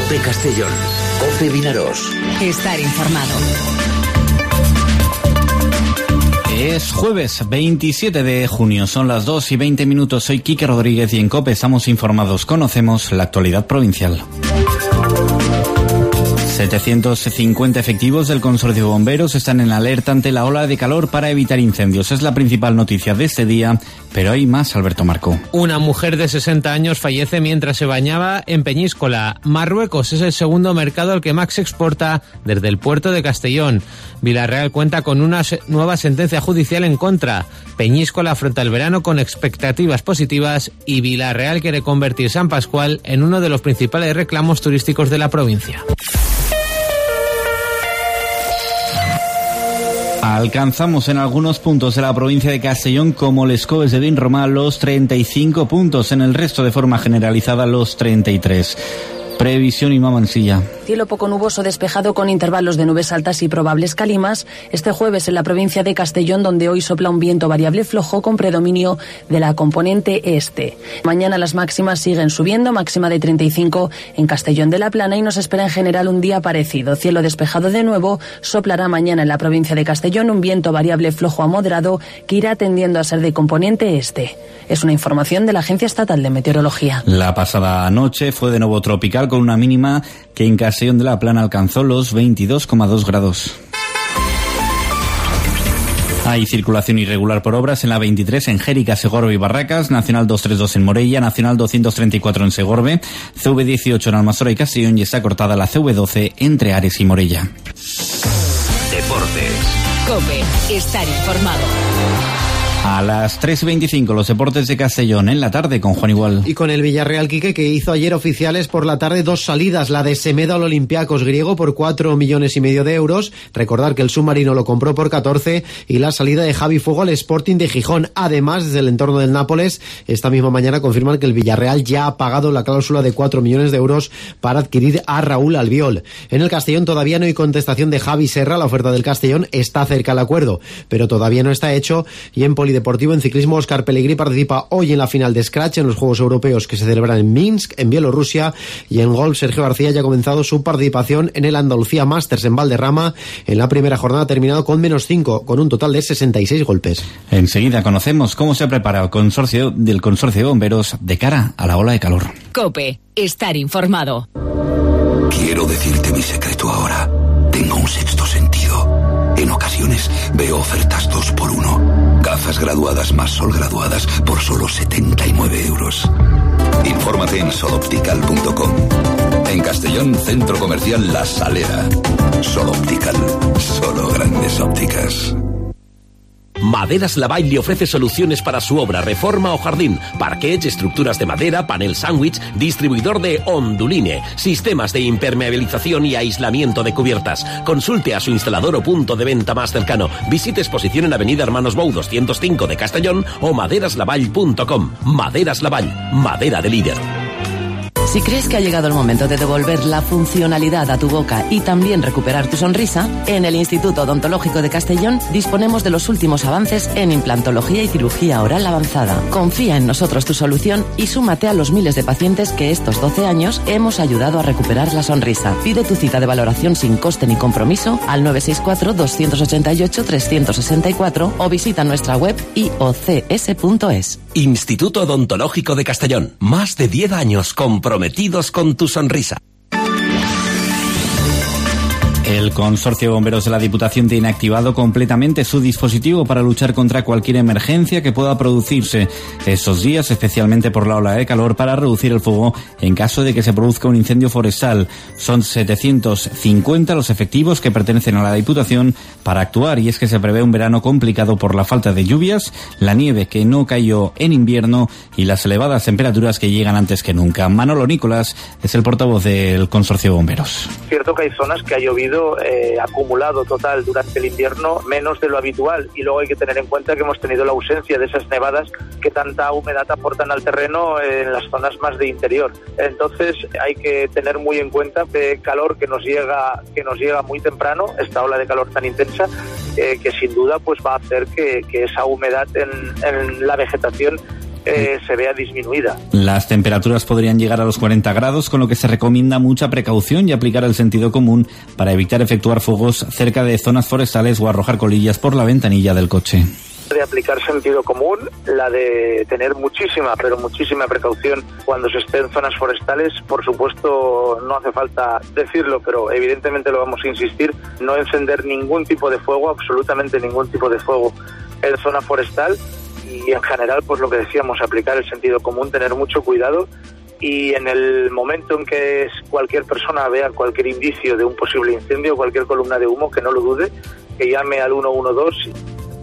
COPE Castellón, COPE Vinaroz. Estar informado. Es jueves 27 de junio, son las 2:20. Soy Quique Rodríguez y en COPE estamos informados. Conocemos la actualidad provincial. 750 efectivos del Consorcio de Bomberos están en alerta ante la ola de calor para evitar incendios. Es la principal noticia de este día, pero hay más, Alberto Marco. Una mujer de 60 años fallece mientras se bañaba en Peñíscola. Marruecos es el segundo mercado al que más se exporta desde el puerto de Castellón. Villarreal cuenta con una nueva sentencia judicial en contra. Peñíscola afronta el verano con expectativas positivas y Villarreal quiere convertir San Pascual en uno de los principales reclamos turísticos de la provincia. Alcanzamos en algunos puntos de la provincia de Castellón, como Les Coves de Vinromà, los 35 puntos, en el resto de forma generalizada los 33. Previsión y Mansilla. Cielo poco nuboso despejado con intervalos de nubes altas y probables calimas este jueves en la provincia de Castellón, donde hoy sopla un viento variable flojo con predominio de la componente este. Mañana las máximas siguen subiendo, máxima de 35 en Castellón de la Plana, y nos espera en general un día parecido. Cielo despejado de nuevo, soplará mañana en la provincia de Castellón un viento variable flojo a moderado que irá tendiendo a ser de componente este. Es una información de la Agencia Estatal de Meteorología. La pasada noche fue de nuevo tropical, con una mínima que en Castellón de la Plana alcanzó los 22,2 grados. Hay circulación irregular por obras en la 23 en Jérica, Segorbe y Barracas, Nacional 232 en Morella, Nacional 234 en Segorbe, CV18 en Almasora y Castellón, y está cortada la CV12 entre Ares y Morella. Deportes. COPE, estar informado. A las 3:25 los deportes de Castellón en la tarde con Juan Igual. Y con el Villarreal, Quique, que hizo ayer oficiales por la tarde dos salidas. La de Semedo al Olympiacos griego por 4,5 millones de euros. Recordar que el submarino lo compró por 14. Y la salida de Javi Fuego al Sporting de Gijón. Además, desde el entorno del Nápoles, esta misma mañana confirman que el Villarreal ya ha pagado la cláusula de 4 millones de euros para adquirir a Raúl Albiol. En el Castellón todavía no hay contestación de Javi Serra. La oferta del Castellón está cerca al acuerdo, pero todavía no está hecho. Y en Polideportivo, en ciclismo, Óscar Pelegrí participa hoy en la final de Scratch en los Juegos Europeos que se celebran en Minsk, en Bielorrusia. Y en golf, Sergio García ya ha comenzado su participación en el Andalucía Masters en Valderrama. En la primera jornada ha terminado con -5, con un total de 66 golpes. Enseguida conocemos cómo se prepara el consorcio de bomberos de cara a la ola de calor. COPE, estar informado. Quiero decirte mi secreto ahora. Tengo un sexto sentido. En ocasiones veo ofertas 2x1. Gafas graduadas más sol graduadas por solo 79 euros. Infórmate en soloptical.com. En Castellón, Centro Comercial La Salera. Sol Optical. Solo grandes ópticas. Maderas Lavall le ofrece soluciones para su obra, reforma o jardín, parquets, estructuras de madera, panel sándwich, distribuidor de Onduline, sistemas de impermeabilización y aislamiento de cubiertas. Consulte a su instalador o punto de venta más cercano. Visite exposición en Avenida Hermanos Bou 205 de Castellón o maderaslavall.com. Maderas Lavall, madera de líder. Si crees que ha llegado el momento de devolver la funcionalidad a tu boca y también recuperar tu sonrisa, en el Instituto Odontológico de Castellón disponemos de los últimos avances en implantología y cirugía oral avanzada. Confía en nosotros tu solución y súmate a los miles de pacientes que estos 12 años hemos ayudado a recuperar la sonrisa. Pide tu cita de valoración sin coste ni compromiso al 964-288-364 o visita nuestra web iocs.es. Instituto Odontológico de Castellón. Más de 10 años comprometidos con tu sonrisa. El Consorcio de Bomberos de la Diputación tiene activado completamente su dispositivo para luchar contra cualquier emergencia que pueda producirse estos días, especialmente por la ola de calor, para reducir el fuego en caso de que se produzca un incendio forestal. Son 750 los efectivos que pertenecen a la Diputación para actuar, y es que se prevé un verano complicado por la falta de lluvias, la nieve que no cayó en invierno y las elevadas temperaturas que llegan antes que nunca. Manolo Nicolás es el portavoz del Consorcio de Bomberos. Cierto que hay zonas que ha llovido acumulado total durante el invierno menos de lo habitual, y luego hay que tener en cuenta que hemos tenido la ausencia de esas nevadas que tanta humedad aportan al terreno en las zonas más de interior. Entonces hay que tener muy en cuenta el calor que nos llega muy temprano, esta ola de calor tan intensa, que sin duda pues va a hacer que esa humedad en la vegetación se vea disminuida. Las temperaturas podrían llegar a los 40 grados, con lo que se recomienda mucha precaución y aplicar el sentido común para evitar efectuar fuegos cerca de zonas forestales o arrojar colillas por la ventanilla del coche. De aplicar sentido común, la de tener muchísima precaución cuando se esté en zonas forestales. Por supuesto, no hace falta decirlo, pero evidentemente lo vamos a insistir, no encender ningún tipo de fuego, absolutamente ningún tipo de fuego en zona forestal. Y en general, pues lo que decíamos, aplicar el sentido común, tener mucho cuidado, y en el momento en que cualquier persona vea cualquier indicio de un posible incendio, cualquier columna de humo, que no lo dude, que llame al 112.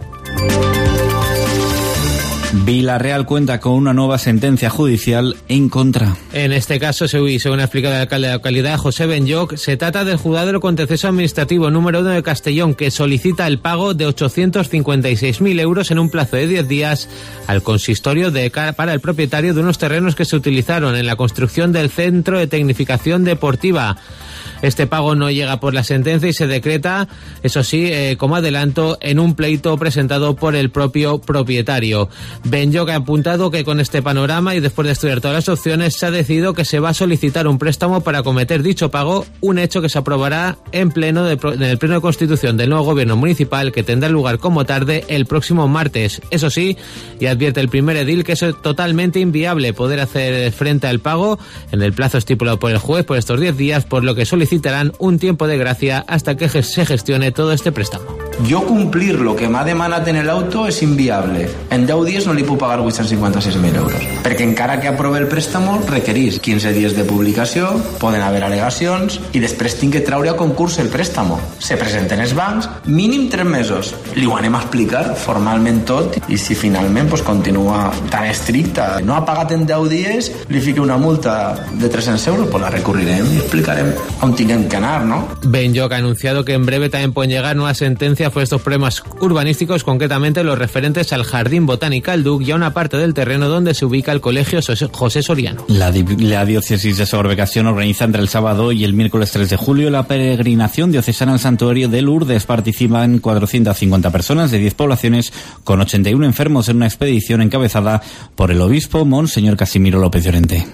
Vila-real cuenta con una nueva sentencia judicial en contra. En este caso, según ha explicado el alcalde de la localidad, José Benlloch, se trata del juzgado del contencioso administrativo número 1 de Castellón, que solicita el pago de 856.000 euros en un plazo de 10 días al consistorio para el propietario de unos terrenos que se utilizaron en la construcción del Centro de Tecnificación Deportiva. Este pago no llega por la sentencia y se decreta, eso sí, como adelanto, en un pleito presentado por el propio propietario. Benlloch ha apuntado que con este panorama y después de estudiar todas las opciones, se ha decidido que se va a solicitar un préstamo para acometer dicho pago, un hecho que se aprobará en el Pleno de Constitución del nuevo Gobierno Municipal, que tendrá lugar como tarde el próximo martes. Eso sí, y advierte el primer edil que es totalmente inviable poder hacer frente al pago en el plazo estipulado por el juez por estos 10 días, por lo que solicitarán un tiempo de gracia hasta que se gestione todo este préstamo. Jo complir lo que m'ha demanat en l'auto és inviable. En 10 dies no li puc pagar 856.000 euros. Perquè encara que aprove el préstamo, requereix 15 dies de publicació, poden haver al·legacions i després tinc que treure a concurs el préstamo. Se presenten els bancs, mínim 3 mesos. Li ho anem a explicar formalment tot i si finalment pues, continua tan estricta, no ha pagat en 10 dies, li fique una multa de 300 euros, pues la recurrirem y explicarem on tinguem que anar, ¿no? Benlloch ha anunciado que en breve también pueden llegar nuevas sentencias por estos problemas urbanísticos, concretamente los referentes al Jardín Botanical Duc y a una parte del terreno donde se ubica el Colegio José Soriano. La diócesis de Segorbe-Castellón organiza entre el sábado y el miércoles 3 de julio la peregrinación diocesana al santuario de Lourdes. Participan 450 personas de 10 poblaciones con 81 enfermos en una expedición encabezada por el obispo Monseñor Casimiro López Llorente.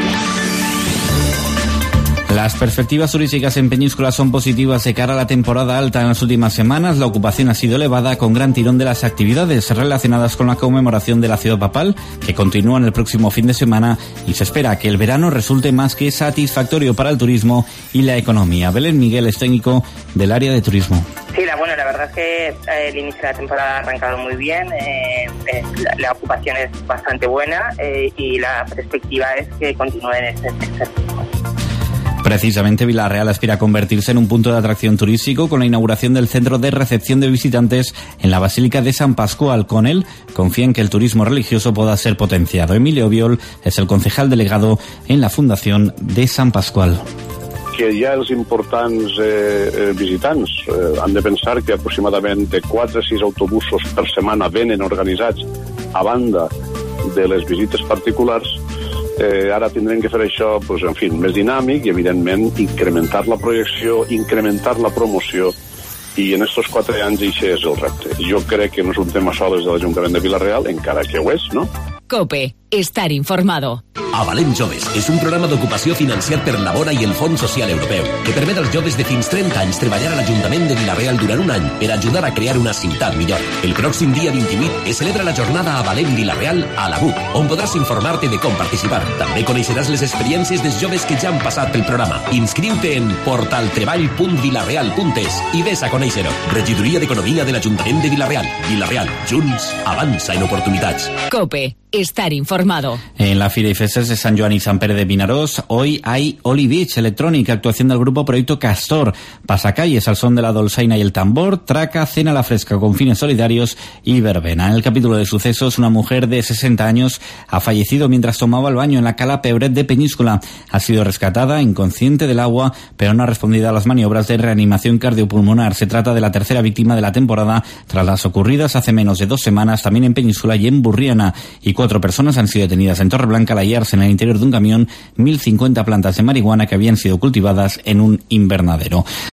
Las perspectivas turísticas en Peñíscola son positivas de cara a la temporada alta. En las últimas semanas la ocupación ha sido elevada, con gran tirón de las actividades relacionadas con la conmemoración de la ciudad papal, que continúan el próximo fin de semana, y se espera que el verano resulte más que satisfactorio para el turismo y la economía. Belén Miguel es técnico del área de turismo. Sí, la verdad es que el inicio de la temporada ha arrancado muy bien, la ocupación es bastante buena y la perspectiva es que continúe en este ritmo. Precisamente Vila-real aspira a convertirse en un punto de atracción turístico con la inauguración del centro de recepción de visitantes en la Basílica de San Pascual. Con él confía en que el turismo religioso pueda ser potenciado. Emilio Biol es el concejal delegado en la Fundación de San Pascual. Que ja els importants visitants han de pensar que aproximadament de 4 a 6 autobusos per setmana venen organitzats a banda de les visites particulars. Ara tindrem que fer això pues, en fi, més dinàmic i, evidentment, incrementar la projecció, incrementar la promoció, i en estos 4 anys això és el repte. Jo crec que no és un tema sols de l'Ajuntament de Vila-real, encara que ho és, no? COPE. Estar informado. Avalem Joves és un programa d'ocupació financiat per Labora i el Fons Social Europeu que permet als joves de fins 30 anys treballar a l'Ajuntament de Vila-real durant un any per ajudar a crear una ciutat millor. El pròxim dia 28 es celebra la jornada Avalem Vila-real a la BUC, on podràs informar-te de com participar. També coneixeràs les experiències dels joves que ja han passat pel programa. Inscriu-te en portaltreball.vilareal.es i ves a conèixer-ho. Regidoria d'Economia de l'Ajuntament de Vila-real. Vila-real, junts, avança en oportunitats. COPE. Estar informado. En la Fira y Festes de San Joan y San Pere de Vinaròs, hoy hay Oli Beach electrónica, actuación del grupo Proyecto Castor, pasacalles al son de la dolçaina y el tambor, traca, cena a la fresca con fines solidarios y verbena. En el capítulo de sucesos, una mujer de 60 años ha fallecido mientras tomaba el baño en la cala Pebret de Peñíscola. Ha sido rescatada, inconsciente del agua, pero no ha respondido a las maniobras de reanimación cardiopulmonar. Se trata de la tercera víctima de la temporada, tras las ocurridas hace menos de 2 semanas también en Peñíscola y en Burriana. Y 4 personas han sido detenidas en Torreblanca al hallarse en el interior de un camión 1.050 plantas de marihuana que habían sido cultivadas en un invernadero.